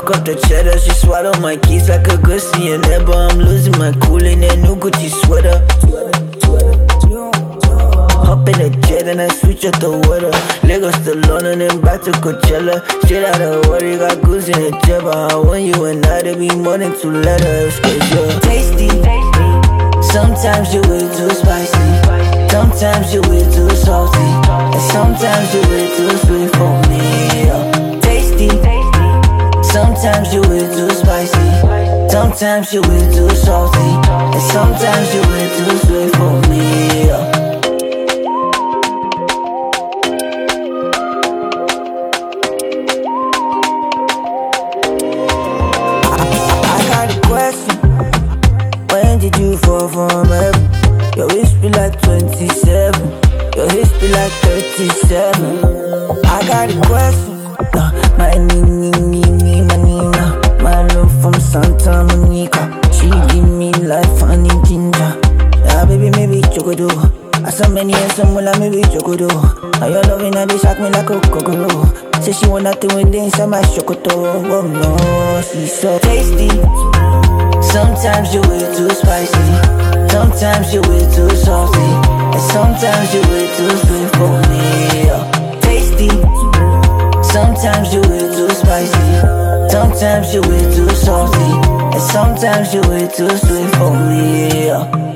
fuck up the cheddar. She swallow my keys like a gussie and ever. I'm losing my cool in that new Gucci sweater. Hop in the jet and I switch up the water. Lagos to London and back to Coachella. Straight out of water, got goose in the jabber. I want you and I to be more than 2 letters. Cause you're tasty. Sometimes you're way too spicy. Sometimes you're way too salty. And sometimes you're way too sweet for me. Tasty. Sometimes you're way too spicy. Sometimes you're way too salty. And sometimes you're way too sweet for me. When did you fall from heaven? Your waist be like 27. Your hips be like 37. I got a question. My Nina. My love from Santa Monica. She give me life honey ginger. Yeah, baby, maybe chocodo. I saw many and some will I maybe chocodo. And your loving and they shock me like a cockroach. Say she want nothing with the inside my chocoto. Oh no, she's so tasty. Sometimes you're way too spicy. Sometimes you're way too salty. And sometimes you're way too sweet for me. Tasty. Sometimes you're way too spicy. Sometimes you're way too salty. And sometimes you're way too sweet for me.